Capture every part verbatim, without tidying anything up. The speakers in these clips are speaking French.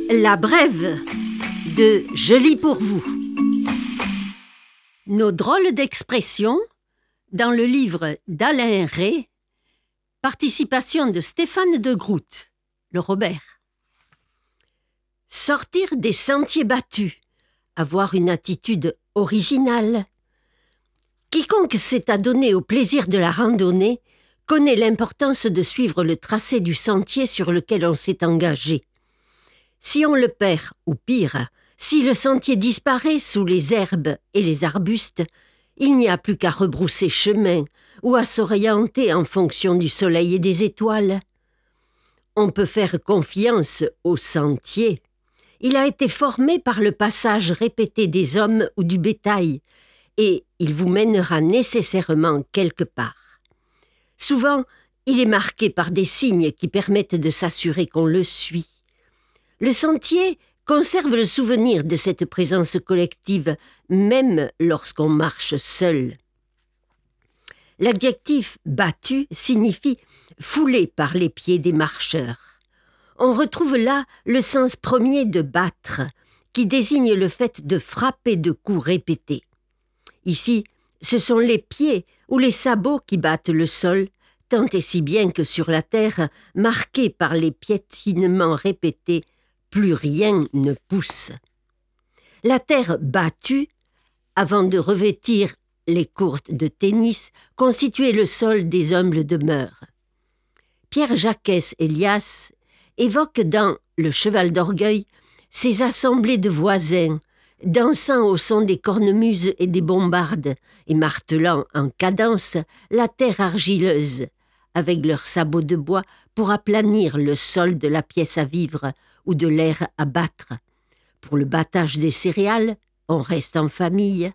La brève de Je lis pour vous. Nos drôles d'expressions dans le livre d'Alain Rey, participation de Stéphane de Groot, le Robert. Sortir des sentiers battus, avoir une attitude originale. Quiconque s'est adonné au plaisir de la randonnée connaît l'importance de suivre le tracé du sentier sur lequel on s'est engagé. Si on le perd, ou pire, si le sentier disparaît sous les herbes et les arbustes, il n'y a plus qu'à rebrousser chemin ou à s'orienter en fonction du soleil et des étoiles. On peut faire confiance au sentier. Il a été formé par le passage répété des hommes ou du bétail, et il vous mènera nécessairement quelque part. Souvent, il est marqué par des signes qui permettent de s'assurer qu'on le suit. Le sentier conserve le souvenir de cette présence collective, même lorsqu'on marche seul. L'adjectif « battu » signifie « foulé par les pieds des marcheurs ». On retrouve là le sens premier de « battre », qui désigne le fait de frapper de coups répétés. Ici, ce sont les pieds ou les sabots qui battent le sol, tant et si bien que sur la terre, marquée par les piétinements répétés, plus rien ne pousse. La terre battue, avant de revêtir les courtes de tennis, constituait le sol des humbles demeures. Pierre Jacques Elias évoque dans Le Cheval d'Orgueil ces assemblées de voisins, dansant au son des cornemuses et des bombardes et martelant en cadence la terre argileuse, avec leurs sabots de bois pour aplanir le sol de la pièce à vivre ou de l'air à battre. Pour le battage des céréales, on reste en famille.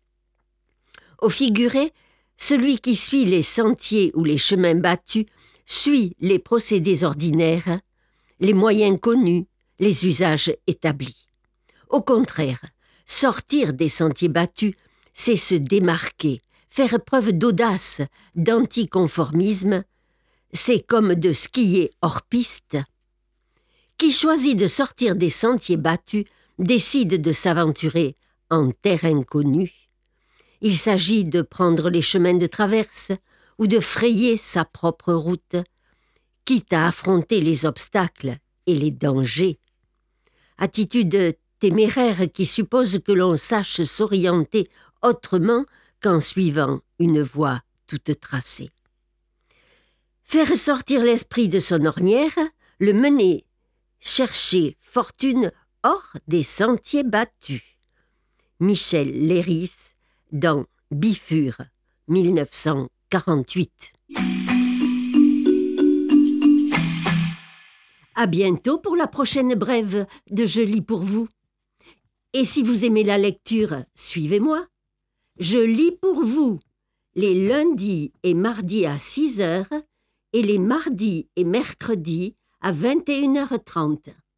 Au figuré, celui qui suit les sentiers ou les chemins battus suit les procédés ordinaires, les moyens connus, les usages établis. Au contraire, sortir des sentiers battus, c'est se démarquer, faire preuve d'audace, d'anticonformisme. C'est comme de skier hors piste. Qui choisit de sortir des sentiers battus décide de s'aventurer en terre inconnue. Il s'agit de prendre les chemins de traverse ou de frayer sa propre route, quitte à affronter les obstacles et les dangers. Attitude téméraire qui suppose que l'on sache s'orienter autrement qu'en suivant une voie toute tracée. Faire sortir l'esprit de son ornière, le mener chercher fortune hors des sentiers battus. Michel Léris dans Bifure, mille neuf cent quarante-huit. À bientôt pour la prochaine brève de Je lis pour vous. Et si vous aimez la lecture, suivez-moi. Je lis pour vous les lundis et mardis à six heures et les mardis et mercredis à vingt et une heures trente.